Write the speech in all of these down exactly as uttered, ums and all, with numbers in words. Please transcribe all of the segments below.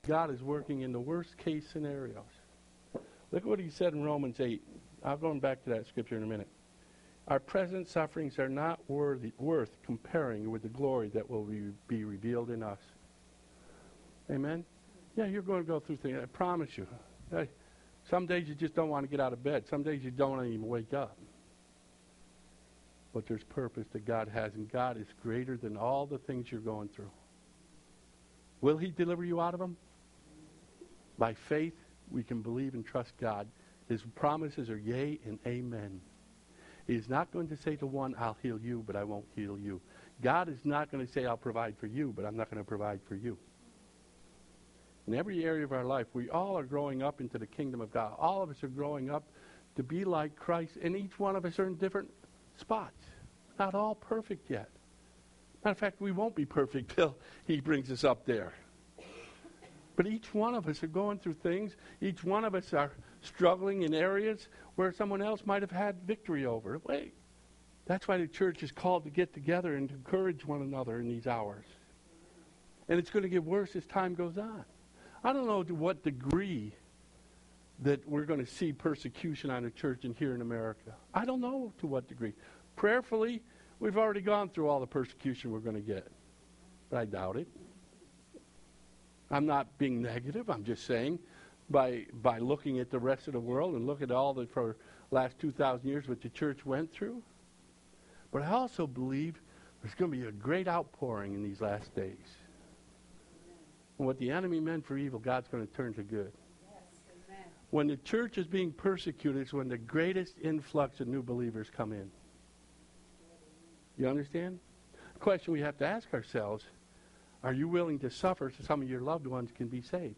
God is working in the worst case scenarios. Look at what he said in Romans eight. I'll go back to that scripture in a minute. Our present sufferings are not worthy, worth comparing with the glory that will be, be revealed in us. Amen? Yeah, you're going to go through things. I promise you. Hey, some days you just don't want to get out of bed. Some days you don't want to even wake up. But there's purpose that God has, and God is greater than all the things you're going through. Will he deliver you out of them? By faith, we can believe and trust God. His promises are yea and amen. He's not going to say to one, I'll heal you, but I won't heal you. God is not going to say, I'll provide for you, but I'm not going to provide for you. In every area of our life, we all are growing up into the kingdom of God. All of us are growing up to be like Christ, and each one of us are in different spots. Not all perfect yet. Matter of fact, we won't be perfect till he brings us up there. But each one of us are going through things. Each one of us are struggling in areas where someone else might have had victory over. Wait, that's why the church is called to get together and to encourage one another in these hours. And it's going to get worse as time goes on. I don't know to what degree that we're going to see persecution on the church and here in America. I don't know to what degree. Prayerfully, we've already gone through all the persecution we're going to get. But I doubt it. I'm not being negative. I'm just saying by by looking at the rest of the world and look at all the for last two thousand years what the church went through. But I also believe there's going to be a great outpouring in these last days. And what the enemy meant for evil, God's going to turn to good. Yes, when the church is being persecuted, it's when the greatest influx of new believers come in. You understand? The question we have to ask ourselves, are you willing to suffer so some of your loved ones can be saved?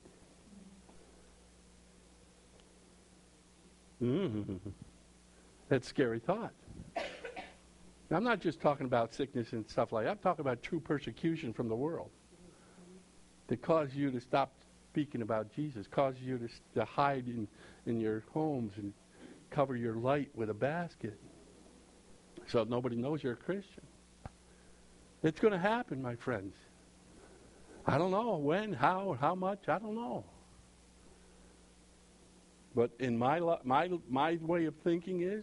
Mm-hmm. That's a scary thought. Now, I'm not just talking about sickness and stuff like that. I'm talking about true persecution from the world that causes you to stop speaking about Jesus, causes you to, to hide in, in your homes and cover your light with a basket so nobody knows you're a Christian. It's going to happen, my friends. I don't know when, how, how much, I don't know. But in my my my way of thinking is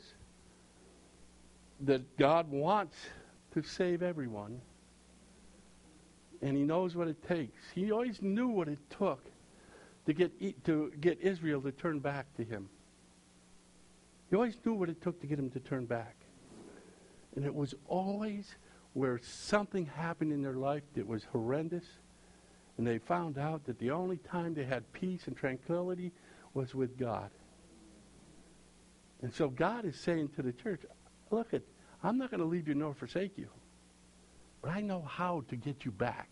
that God wants to save everyone. And he knows what it takes. He always knew what it took to get to get Israel to turn back to him. He always knew what it took to get him to turn back. And it was always where something happened in their life that was horrendous. And they found out that the only time they had peace and tranquility was with God. And so God is saying to the church, look, it, I'm not going to leave you nor forsake you. But I know how to get you back.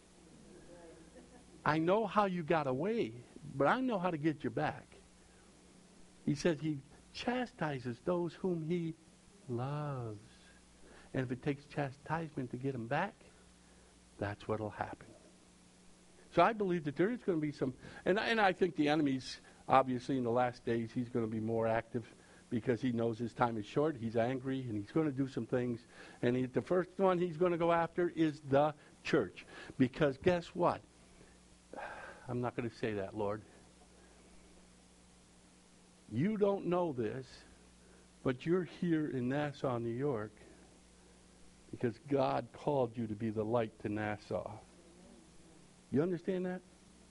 I know how you got away, but I know how to get you back. He says he chastises those whom he loves. And if it takes chastisement to get them back, that's what will happen. So I believe that there is going to be some, and, and I think the enemy's, obviously in the last days, he's going to be more active because he knows his time is short. He's angry, and he's going to do some things. And he, the first one he's going to go after is the church. Because guess what? I'm not going to say that, Lord. You don't know this, but you're here in Nassau, New York, because God called you to be the light to Nassau. You understand that?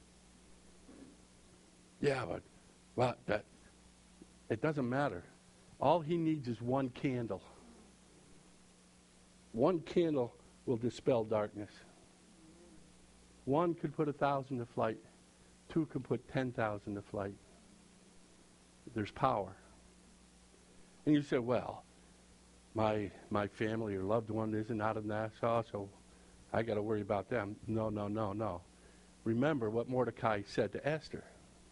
Yeah, but well, that it doesn't matter. All he needs is one candle. One candle will dispel darkness. One could put a thousand to flight. Two could put ten thousand to flight. There's power. And you say, well, my my family or loved one isn't out of Nassau, so I got to worry about them. No, no, no, no. Remember what Mordecai said to Esther.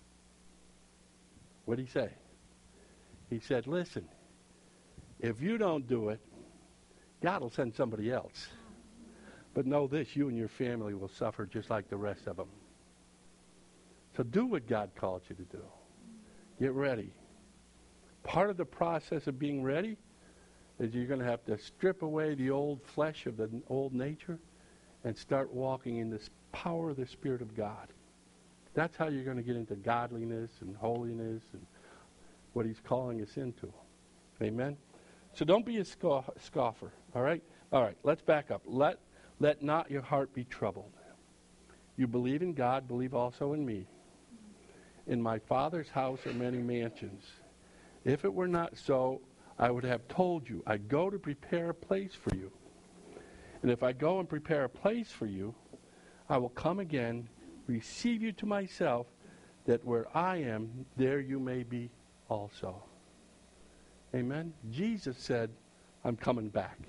What did he say? He said, listen, if you don't do it, God will send somebody else. But know this, you and your family will suffer just like the rest of them. So do what God called you to do. Get ready. Part of the process of being ready is you're going to have to strip away the old flesh of the old nature and start walking in this power of the Spirit of God. That's how you're going to get into godliness and holiness and what he's calling us into. Amen? So don't be a scoff- scoffer, all right? All right, let's back up. Let, let not your heart be troubled. You believe in God, believe also in me. In my Father's house are many mansions. If it were not so, I would have told you, I go to prepare a place for you. And if I go and prepare a place for you, I will come again, receive you to myself, that where I am, there you may be also. Amen? Jesus said, I'm coming back.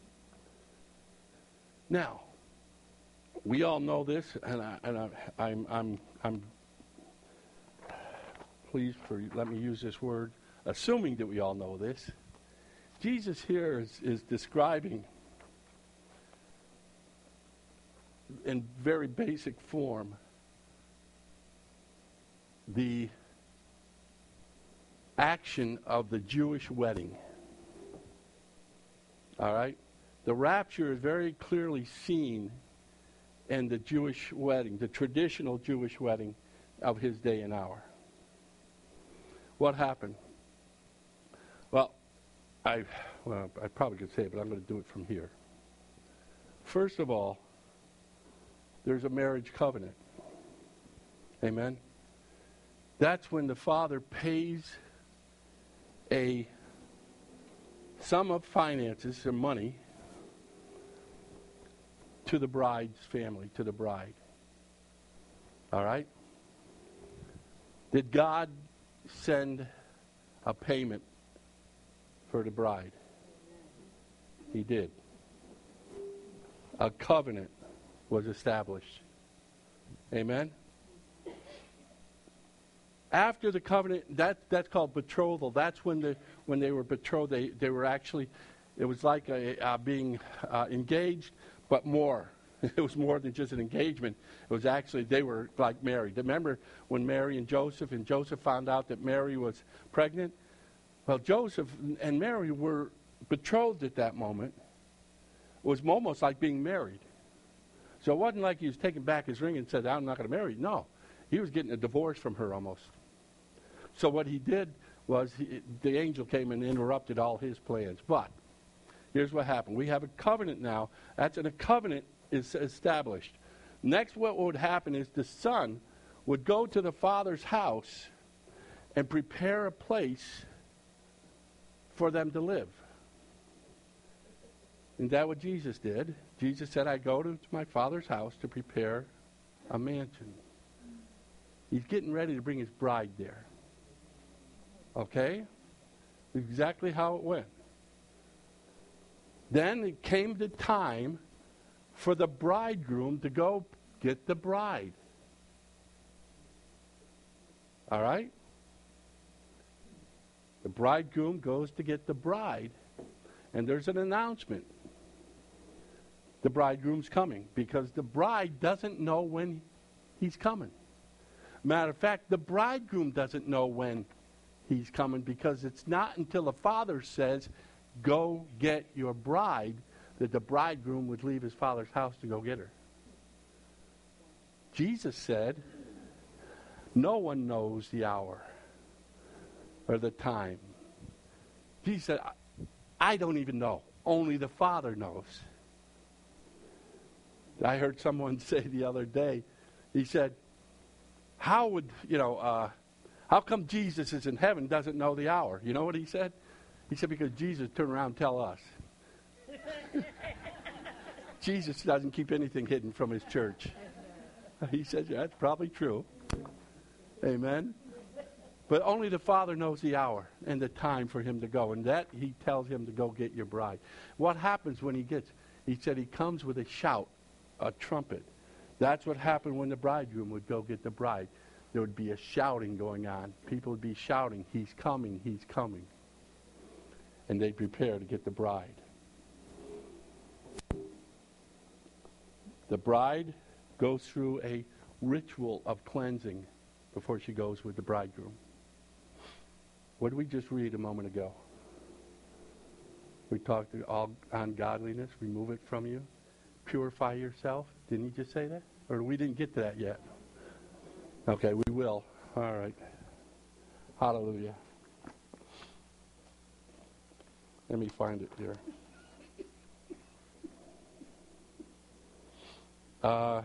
Now, we all know this, and, I, and I, I'm, I'm, I'm please for let me use this word, assuming that we all know this. Jesus here is, is describing in very basic form the action of the Jewish wedding. All right? The rapture is very clearly seen in the Jewish wedding, the traditional Jewish wedding of his day and hour. What happened? Well, I, well, I probably could say it, but I'm going to do it from here. First of all, there's a marriage covenant. Amen? That's when the father pays a sum of finances or money to the bride's family, to the bride. All right? Did God send a payment for the bride? He did. A covenant was established. Amen? After the covenant, that that's called betrothal. That's when the when they were betrothed. They they were actually, it was like a, uh, being uh, engaged, but more. It was more than just an engagement. It was actually, they were like married. Remember when Mary and Joseph, and Joseph found out that Mary was pregnant? Well, Joseph and Mary were betrothed at that moment. It was almost like being married. So it wasn't like he was taking back his ring and said, I'm not going to marry you. No, he was getting a divorce from her almost. So what he did was he, the angel came and interrupted all his plans. But here's what happened. We have a covenant now. That's and a covenant is established. Next, what would happen is the son would go to the father's house and prepare a place for them to live. Isn't that what Jesus did? Jesus said, I go to my father's house to prepare a mansion. He's getting ready to bring his bride there. Okay? Exactly how it went. Then it came the time for the bridegroom to go get the bride. All right? The bridegroom goes to get the bride, and there's an announcement. The bridegroom's coming, because the bride doesn't know when he's coming. Matter of fact, the bridegroom doesn't know when he's coming, because it's not until the father says, go get your bride, that the bridegroom would leave his father's house to go get her. Jesus said, no one knows the hour or the time. Jesus said, I don't even know. Only the Father knows. I heard someone say the other day, he said, how would, you know, uh, how come Jesus is in heaven doesn't know the hour? You know what he said? He said, because Jesus turned around and tell us. Jesus doesn't keep anything hidden from his church. He said, yeah, that's probably true. Amen. But only the Father knows the hour and the time for him to go. And that he tells him to go get your bride. What happens when he gets, he said he comes with a shout, a trumpet. That's what happened when the bridegroom would go get the bride. There would be a shouting going on. People would be shouting, he's coming, he's coming. And they'd prepare to get the bride. The bride goes through a ritual of cleansing before she goes with the bridegroom. What did we just read a moment ago? We talked all ungodliness, remove it from you. Purify yourself. Didn't he just say that? Or we didn't get to that yet? Okay, we will. All right. Hallelujah. Let me find it here. Uh,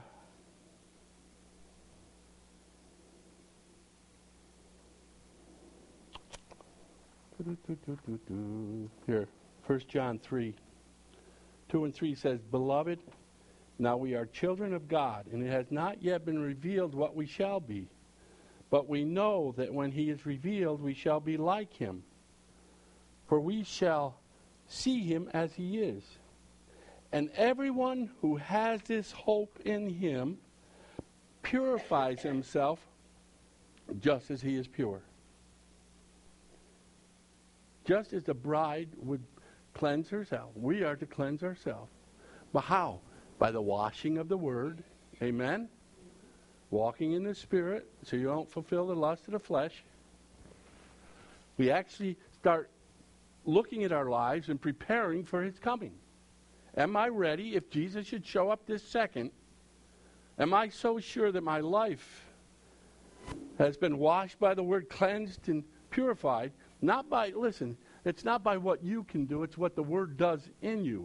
here, First John three. two and three says, Beloved, now we are children of God, and it has not yet been revealed what we shall be. But we know that when he is revealed, we shall be like him. For we shall see him as he is. And everyone who has this hope in him purifies himself just as he is pure. Just as the bride would cleanse herself, we are to cleanse ourselves. But how? By the washing of the word. Amen? Walking in the Spirit so you don't fulfill the lust of the flesh. We actually start looking at our lives and preparing for his coming. Am I ready if Jesus should show up this second? Am I so sure that my life has been washed by the word, cleansed and purified? Not by, listen, it's not by what you can do, it's what the word does in you.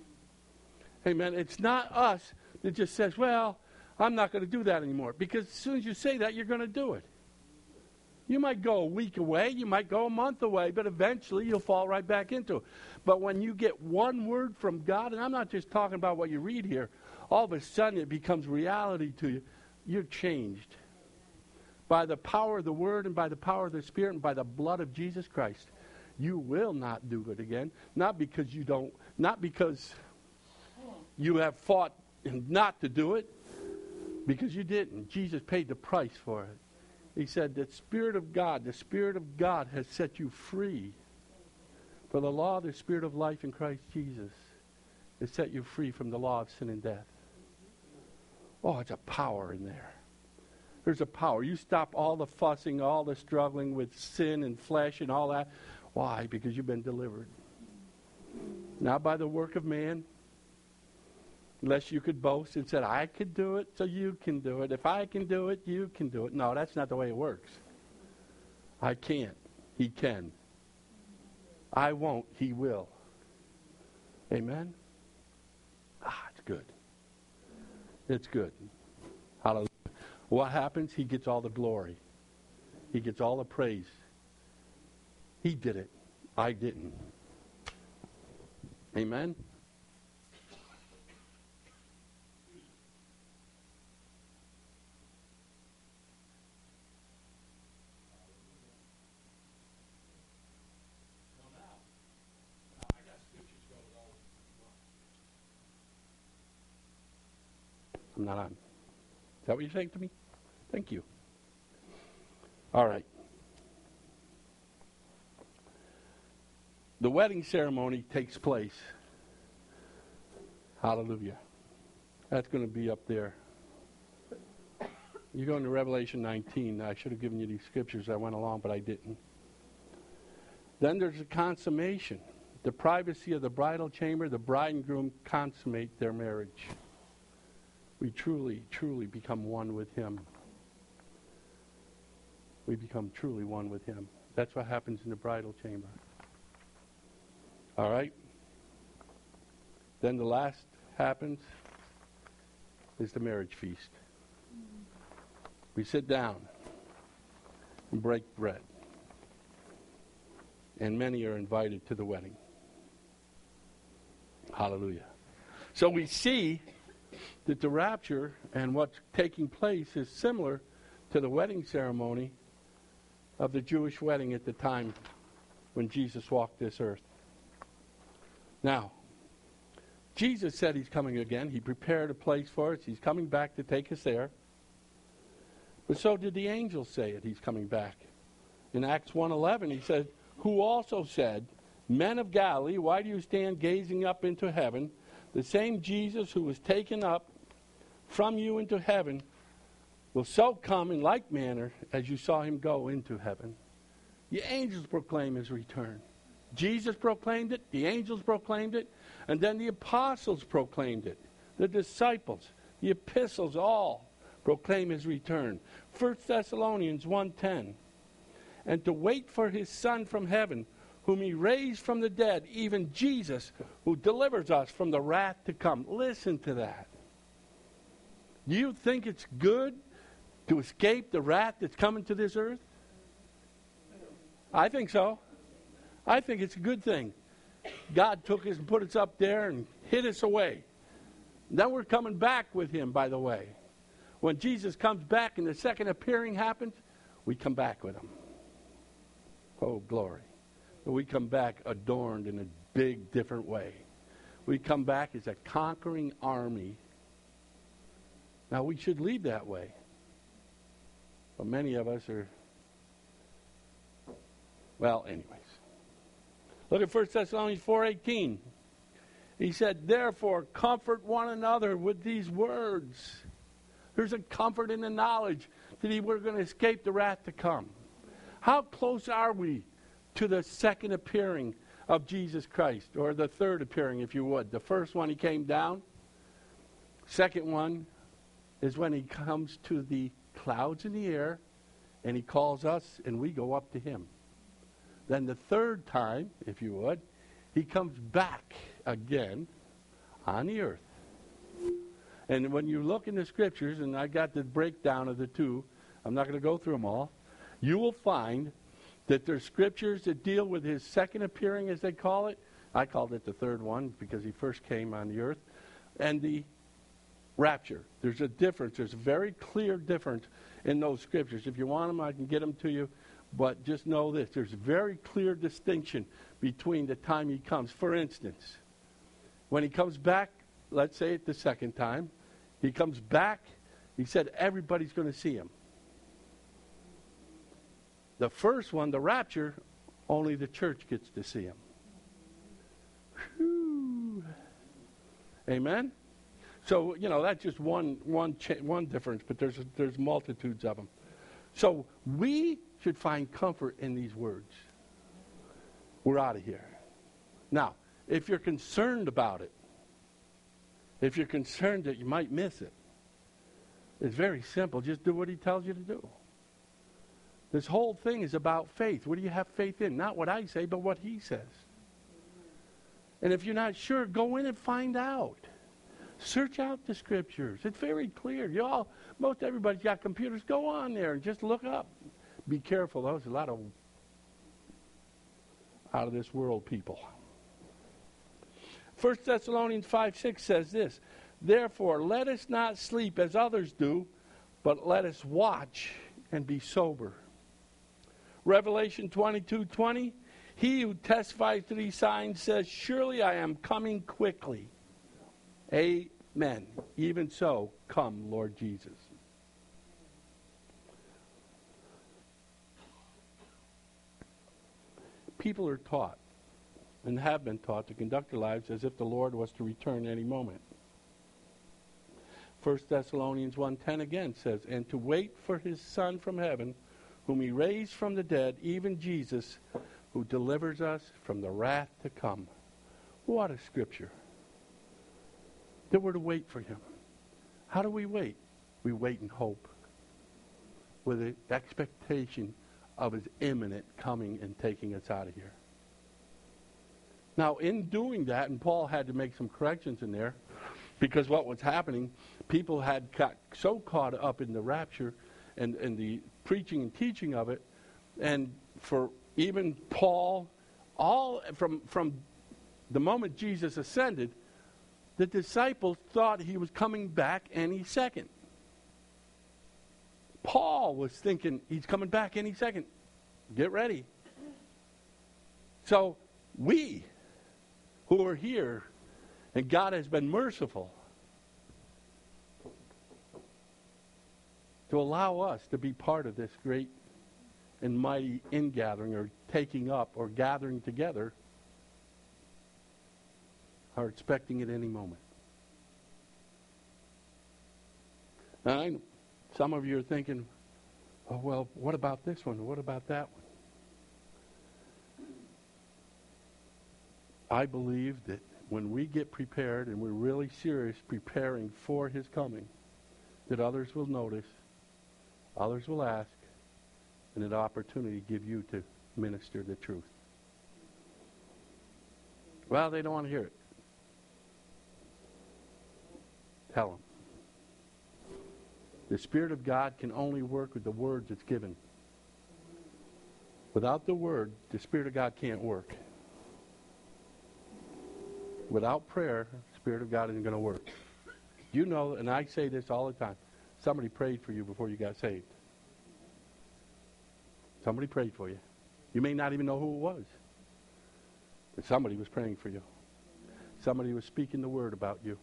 Amen. It's not us that just says, well, I'm not going to do that anymore. Because as soon as you say that, you're going to do it. You might go a week away, you might go a month away, but eventually you'll fall right back into it. But when you get one word from God, and I'm not just talking about what you read here, all of a sudden it becomes reality to you. You're changed. By the power of the word and by the power of the Spirit and by the blood of Jesus Christ, you will not do it again. Not because you don't, not because you have fought not to do it, because you didn't. Jesus paid the price for it. He said, the Spirit of God, the Spirit of God has set you free. For the law of the Spirit of life in Christ Jesus has set you free from the law of sin and death. Oh, it's a power in there. There's a power. You stop all the fussing, all the struggling with sin and flesh and all that. Why? Because you've been delivered. Not by the work of man. Unless you could boast and said, I could do it, so you can do it. If I can do it, you can do it. No, that's not the way it works. I can't. He can. I won't. He will. Amen? Ah, it's good. It's good. Hallelujah. What happens? He gets all the glory. He gets all the praise. He did it. I didn't. Amen? I'm not on. Is that what you're saying to me? Thank you. All right. The wedding ceremony takes place. Hallelujah. That's going to be up there. You go into Revelation nineteen. I should have given you these scriptures. I went along, but I didn't. Then there's a consummation. The privacy of the bridal chamber, the bride and groom consummate their marriage. We truly, truly become one with him. We become truly one with him. That's what happens in the bridal chamber. All right? Then the last happens is the marriage feast. We sit down and break bread. And many are invited to the wedding. Hallelujah. So we see that the rapture and what's taking place is similar to the wedding ceremony of the Jewish wedding at the time when Jesus walked this earth. Now, Jesus said he's coming again. He prepared a place for us. He's coming back to take us there. But so did the angels say it. He's coming back. In Acts one eleven, he said, who also said, men of Galilee, why do you stand gazing up into heaven? The same Jesus who was taken up from you into heaven will so come in like manner as you saw him go into heaven. The angels proclaim his return. Jesus proclaimed it, the angels proclaimed it, and then the apostles proclaimed it. The disciples, the epistles all proclaim his return. First Thessalonians one ten. And to wait for his Son from heaven, whom he raised from the dead, even Jesus, who delivers us from the wrath to come. Listen to that. Do you think it's good to escape the wrath that's coming to this earth? I think so. I think it's a good thing. God took us and put us up there and hid us away. Then we're coming back with him, by the way. When Jesus comes back and the second appearing happens, we come back with him. Oh, glory. We come back adorned in a big, different way. We come back as a conquering army. Now, we should lead that way. But many of us are, well, anyways. Look at First Thessalonians four eighteen. He said, therefore, comfort one another with these words. There's a comfort in the knowledge that he, we're going to escape the wrath to come. How close are we to the second appearing of Jesus Christ, or the third appearing, if you would? The first one, he came down. Second one is when he comes to the clouds in the air, and he calls us, and we go up to him. Then the third time, if you would, he comes back again on the earth. And when you look in the scriptures, and I got the breakdown of the two, I'm not going to go through them all, you will find that there's scriptures that deal with his second appearing, as they call it. I called it the third one because he first came on the earth. And the rapture. There's a difference. There's a very clear difference in those scriptures. If you want them, I can get them to you. But just know this. There's a very clear distinction between the time he comes. For instance, when he comes back, let's say it the second time, he comes back, he said everybody's going to see him. The first one, the rapture, only the church gets to see him. Whew. Amen? So, you know, that's just one one cha- one difference, but there's there's multitudes of them. So we should find comfort in these words. We're out of here. Now, if you're concerned about it, if you're concerned that you might miss it, it's very simple. Just do what he tells you to do. This whole thing is about faith. What do you have faith in? Not what I say, but what he says. And if you're not sure, go in and find out. Search out the scriptures. It's very clear. You all, most everybody's got computers. Go on there and just look up. Be careful. There's a lot of out of this world people. First Thessalonians five six says this, therefore let us not sleep as others do, but let us watch and be sober. Revelation twenty-two twenty, he who testifies to these signs says, surely I am coming quickly. Amen. Even so, come, Lord Jesus. People are taught and have been taught to conduct their lives as if the Lord was to return any moment. First Thessalonians one ten again says, and to wait for his Son from heaven, whom he raised from the dead, even Jesus, who delivers us from the wrath to come. What a scripture. That we're to wait for him. How do we wait? We wait in hope, with the expectation of his imminent coming and taking us out of here. Now, in doing that, and Paul had to make some corrections in there, because what was happening, people had got so caught up in the rapture and, and the preaching and teaching of it, and for even Paul, all from from the moment Jesus ascended, the disciples thought he was coming back any second. Paul was thinking he's coming back any second. Get ready. So we who are here, and God has been merciful to allow us to be part of this great and mighty ingathering, or taking up, or gathering together, are expecting it any moment. Now, I, some of you are thinking, oh, well, what about this one? What about that one? I believe that when we get prepared and we're really serious preparing for his coming, that others will notice, others will ask, and an opportunity to give you to minister the truth. Well, they don't want to hear it. Tell them. The Spirit of God can only work with the words it's given. Without the Word, the Spirit of God can't work. Without prayer, the Spirit of God isn't going to work. You know, and I say this all the time, somebody prayed for you before you got saved. Somebody prayed for you. You may not even know who it was. But somebody was praying for you. Somebody was speaking the word about you.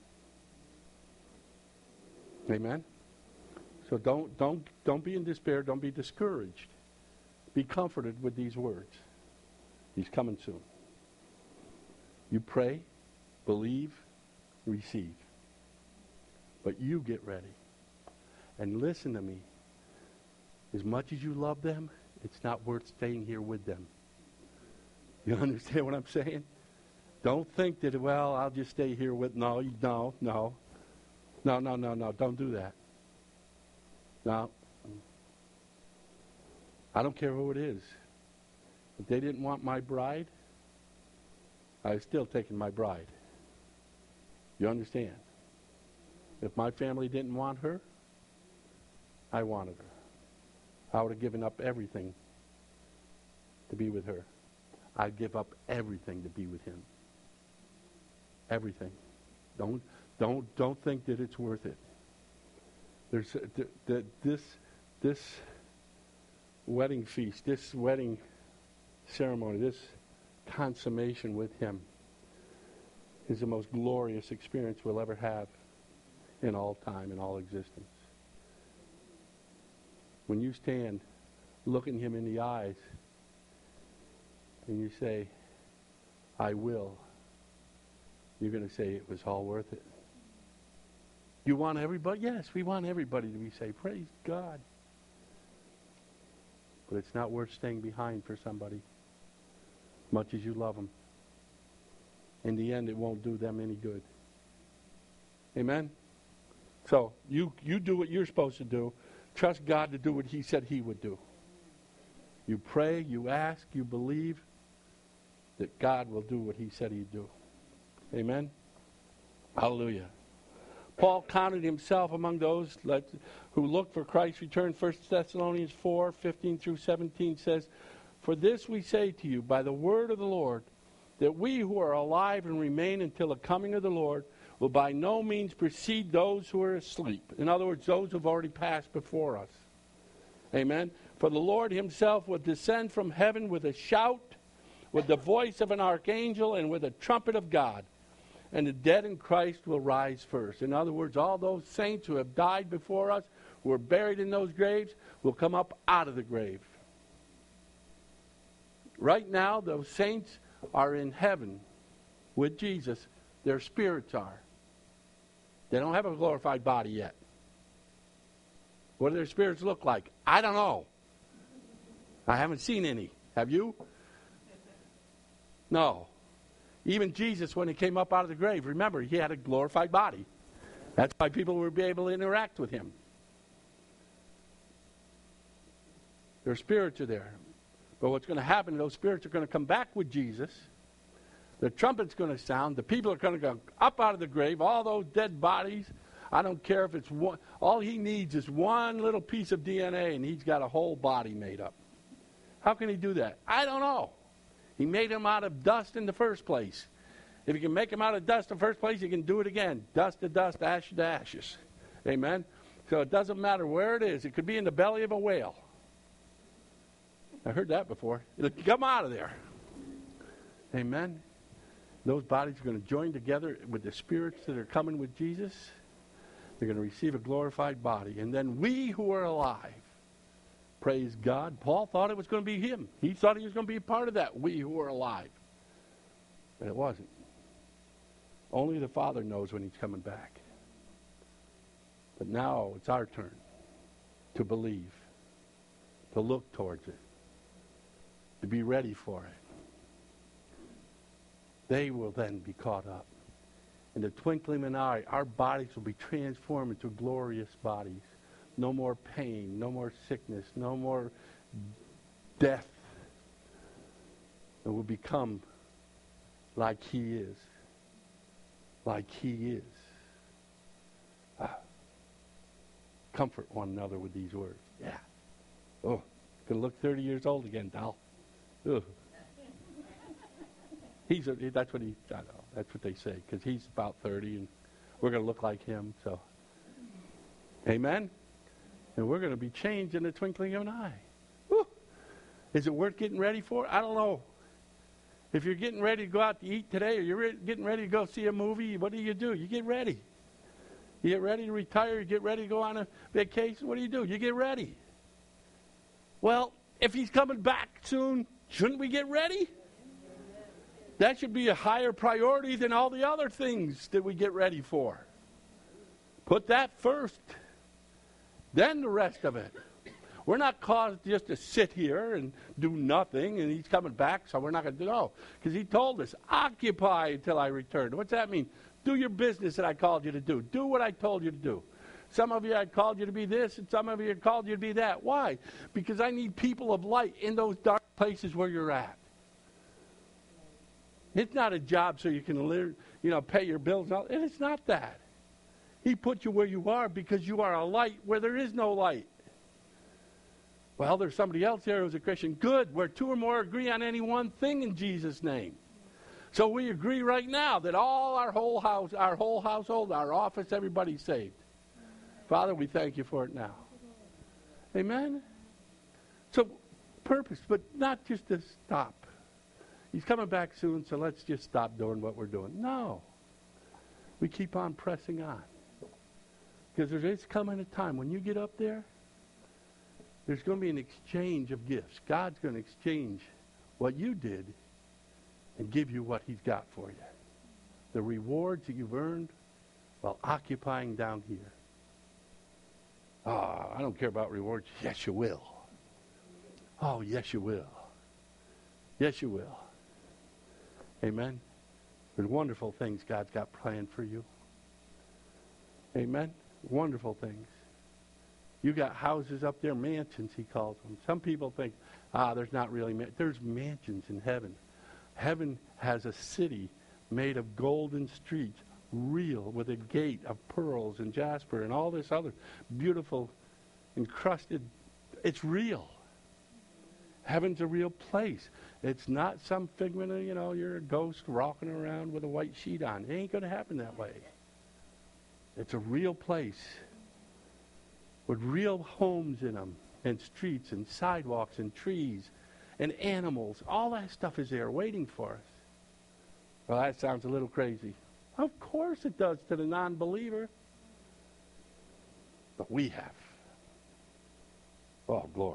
Amen? So don't don't don't be in despair. Don't be discouraged. Be comforted with these words. He's coming soon. You pray, believe, receive. But you get ready. And listen to me. As much as you love them, it's not worth staying here with them. You understand what I'm saying? Don't think that, well, I'll just stay here with, no, no, no. No, no, no, no, don't do that. No. I don't care who it is. If they didn't want my bride, I was still taking my bride. You understand? If my family didn't want her, I wanted her. I would have given up everything to be with her. I'd give up everything to be with him. Everything. Don't don't don't think that it's worth it. There's th- th- this this wedding feast, this wedding ceremony, this consummation with him is the most glorious experience we'll ever have in all time, in all existence. When you stand looking him in the eyes and you say, I will, you're going to say it was all worth it. You want everybody? Yes, we want everybody to be saved. Praise God. But it's not worth staying behind for somebody, much as you love them. In the end, it won't do them any good. Amen? So, you, you do what you're supposed to do. Trust God to do what he said he would do. You pray, you ask, you believe that God will do what he said he'd do. Amen? Hallelujah. Paul counted himself among those who look for Christ's return. First Thessalonians four, fifteen through seventeen says, For this we say to you by the word of the Lord, that we who are alive and remain until the coming of the Lord will by no means precede those who are asleep. In other words, those who have already passed before us. Amen? For the Lord himself will descend from heaven with a shout, with the voice of an archangel, and with a trumpet of God. And the dead in Christ will rise first. In other words, all those saints who have died before us, who are buried in those graves, will come up out of the grave. Right now, those saints are in heaven with Jesus. Their spirits are. They don't have a glorified body yet. What do their spirits look like? I don't know. I haven't seen any. Have you? No. Even Jesus, when he came up out of the grave, remember, he had a glorified body. That's why people would be able to interact with him. Their spirits are there. But what's going to happen, those spirits are going to come back with Jesus. The trumpet's going to sound. The people are going to go up out of the grave. All those dead bodies. I don't care if it's one. All he needs is one little piece of D N A, and he's got a whole body made up. How can he do that? I don't know. He made him out of dust in the first place. If he can make him out of dust in the first place, he can do it again. Dust to dust, ashes to ashes. Amen? So it doesn't matter where it is. It could be in the belly of a whale. I heard that before. It'll come out of there. Amen? Those bodies are going to join together with the spirits that are coming with Jesus. They're going to receive a glorified body. And then we who are alive, praise God. Paul thought it was going to be him. He thought he was going to be a part of that, we who are alive. But it wasn't. Only the Father knows when he's coming back. But now it's our turn to believe, to look towards it, to be ready for it. They will then be caught up In the twinkling of an eye, our bodies will be transformed into glorious bodies. No more pain, no more sickness, no more death. And we'll become like He is. Like He is. Ah. Comfort one another with these words. Yeah. Oh, gonna look thirty years old again, Dal. Ugh. He's a, that's what he. I don't know. That's what they say because he's about thirty, and we're gonna look like him. So, amen. And we're gonna be changed in the twinkling of an eye. Whew. Is it worth getting ready for? I don't know. If you're getting ready to go out to eat today, or you're re- getting ready to go see a movie, what do you do? You get ready. You get ready to retire. You get ready to go on a vacation. What do you do? You get ready. Well, if He's coming back soon, shouldn't we get ready? That should be a higher priority than all the other things that we get ready for. Put that first, then the rest of it. We're not caused just to sit here and do nothing, and He's coming back, so we're not going to do no. Because He told us, occupy until I return. What's that mean? Do your business that I called you to do. Do what I told you to do. Some of you, I called you to be this, and some of you, I called you to be that. Why? Because I need people of light in those dark places where you're at. It's not a job so you can live, you know, pay your bills. And it's not that. He put you where you are because you are a light where there is no light. Well, there's somebody else here who's a Christian. Good. Where two or more agree on any one thing in Jesus' name. So we agree right now that all our whole house, our whole household, our office, everybody's saved. Father, we thank you for it now. Amen? So, purpose, but not just to stop. He's coming back soon, so let's just stop doing what we're doing. No. We keep on pressing on. Because there is coming a time when you get up there, there's going to be an exchange of gifts. God's going to exchange what you did and give you what He's got for you. The rewards that you've earned while occupying down here. Oh, I don't care about rewards. Yes, you will. Oh, yes, you will. Yes, you will. Amen. There's wonderful things God's got planned for you. Amen. Wonderful things. You got houses up there, mansions, He calls them. Some people think, ah, there's not really, man-. There's mansions in heaven. Heaven has a city made of golden streets, real, with a gate of pearls and jasper and all this other beautiful, encrusted. It's real. Heaven's a real place. It's not some figment of, you know, you're a ghost walking around with a white sheet on. It ain't going to happen that way. It's a real place with real homes in them and streets and sidewalks and trees and animals. All that stuff is there waiting for us. Well, that sounds a little crazy. Of course it does to the non-believer. But we have. Oh, glory.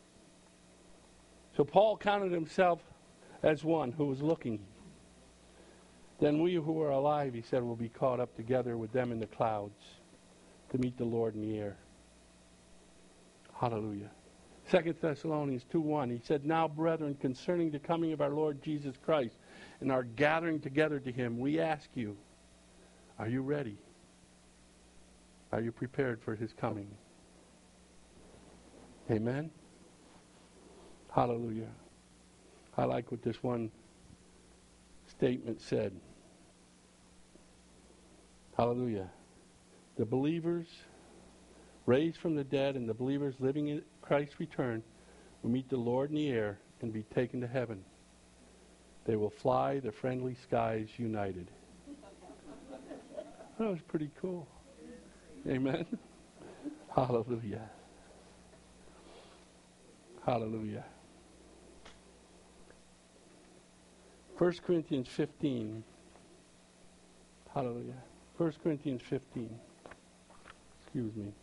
So Paul counted himself as one who was looking. Then we who are alive, he said, will be caught up together with them in the clouds to meet the Lord in the air. Hallelujah. Second Thessalonians two one, he said, now, brethren, concerning the coming of our Lord Jesus Christ and our gathering together to Him, we ask you, are you ready? Are you prepared for His coming? Amen? Hallelujah. I like what this one statement said. Hallelujah. The believers raised from the dead and the believers living in Christ's return will meet the Lord in the air and be taken to heaven. They will fly the friendly skies united. That was pretty cool. Amen. Hallelujah. Hallelujah. First Corinthians fifteen. Hallelujah. First Corinthians fifteen. Excuse me.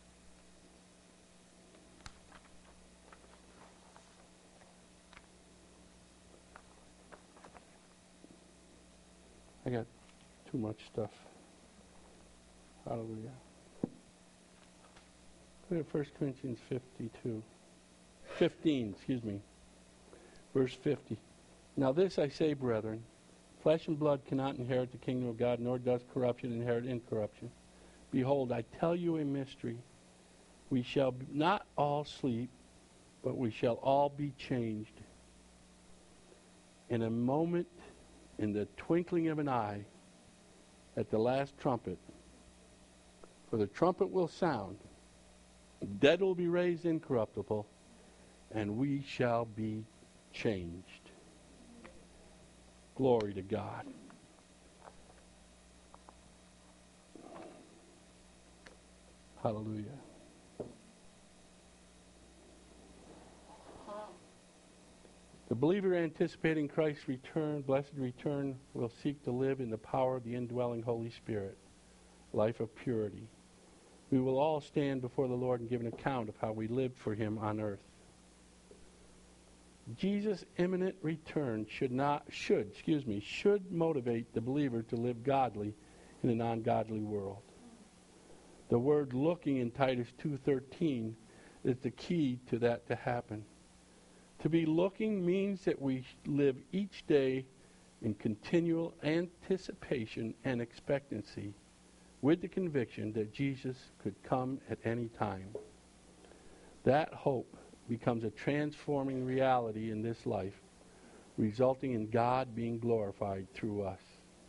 I got too much stuff. Hallelujah. Look at First Corinthians fifty-two. fifteen, excuse me. Verse fifty. Now this I say, brethren, flesh and blood cannot inherit the kingdom of God, nor does corruption inherit incorruption. Behold, I tell you a mystery. We shall not all sleep, but we shall all be changed. In a moment, in the twinkling of an eye, at the last trumpet. For the trumpet will sound, the dead will be raised incorruptible, and we shall be changed. Glory to God. Hallelujah. The believer anticipating Christ's return, blessed return, will seek to live in the power of the indwelling Holy Spirit, life of purity. We will all stand before the Lord and give an account of how we lived for him on earth. Jesus' imminent return should not, should, excuse me, should motivate the believer to live godly in an ungodly world. The word looking in Titus two thirteen is the key to that to happen. To be looking means that we live each day in continual anticipation and expectancy with the conviction that Jesus could come at any time. That hope becomes a transforming reality in this life, resulting in God being glorified through us.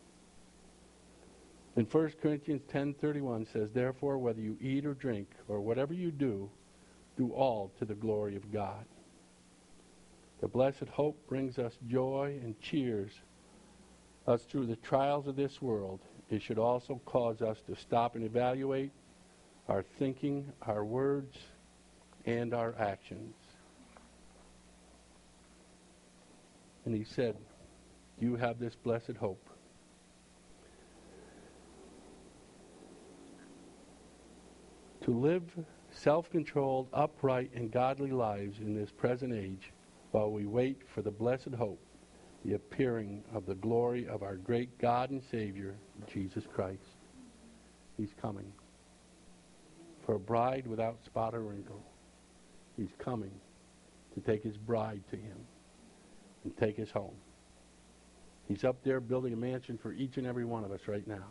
In First Corinthians ten thirty-one says, therefore, whether you eat or drink or whatever you do, do all to the glory of God. The blessed hope brings us joy and cheers us through the trials of this world. It should also cause us to stop and evaluate our thinking, our words, and our actions. And he said, you have this blessed hope. To live self-controlled, upright, and godly lives in this present age while we wait for the blessed hope, the appearing of the glory of our great God and Savior, Jesus Christ. He's coming. For a bride without spot or wrinkle. He's coming to take his bride to him and take us home. He's up there building a mansion for each and every one of us right now.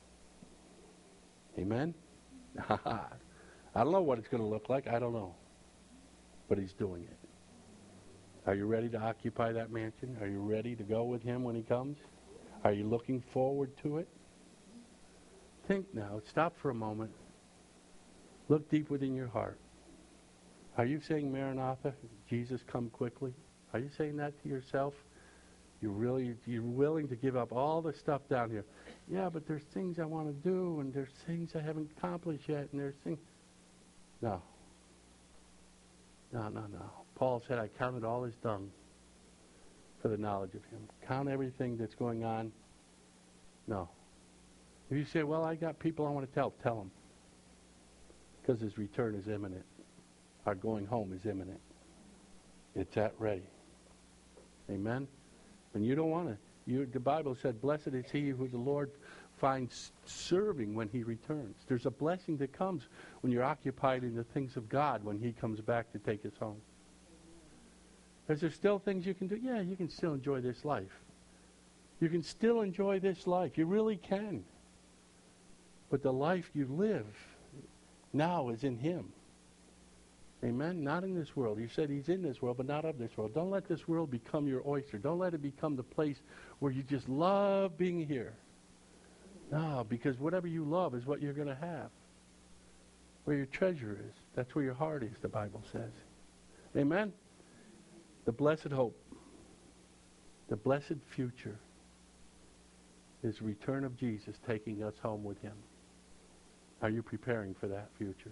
Amen? I don't know what it's going to look like. I don't know. But he's doing it. Are you ready to occupy that mansion? Are you ready to go with him when he comes? Are you looking forward to it? Think now. Stop for a moment. Look deep within your heart. Are you saying, Maranatha, Jesus, come quickly? Are you saying that to yourself? You're really, you're willing to give up all the stuff down here. Yeah, but there's things I want to do, and there's things I haven't accomplished yet, and there's things. No. No, no, no. Paul said, I counted all as dung for the knowledge of him. Count everything that's going on. No. If you say, well, I got people I want to tell, tell them. Because his return is imminent. Our going home is imminent. It's at ready. Amen? And you don't want to. You, the Bible said, blessed is he who the Lord finds serving when he returns. There's a blessing that comes when you're occupied in the things of God when he comes back to take us home. Is there still things you can do? Yeah, you can still enjoy this life. You can still enjoy this life. You really can. But the life you live now is in him. Amen? Not in this world. He said he's in this world, but not of this world. Don't let this world become your oyster. Don't let it become the place where you just love being here. No, because whatever you love is what you're going to have. Where your treasure is, that's where your heart is, the Bible says. Amen? The blessed hope, the blessed future is the return of Jesus taking us home with him. Are you preparing for that future?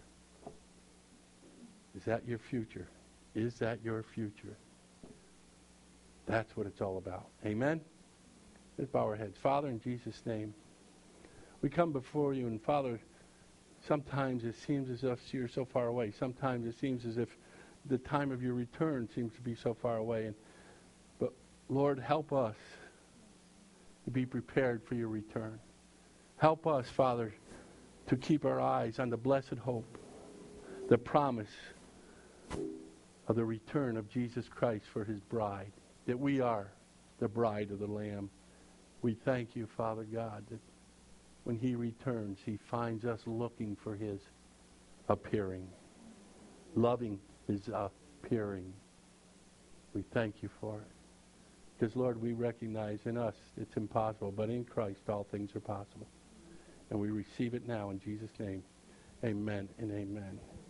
Is that your future? Is that your future? That's what it's all about. Amen? Let's bow our heads. Father, in Jesus' name, we come before you, and Father, sometimes it seems as if you're so far away. Sometimes it seems as if the time of your return seems to be so far away. And, but, Lord, help us to be prepared for your return. Help us, Father, to keep our eyes on the blessed hope, the promise of the return of Jesus Christ for his bride, that we are the bride of the Lamb. We thank you, Father God, that when he returns, he finds us looking for his appearing, loving his appearing. We thank you for it. Because, Lord, we recognize in us it's impossible, but in Christ all things are possible. And we receive it now in Jesus' name. Amen and amen.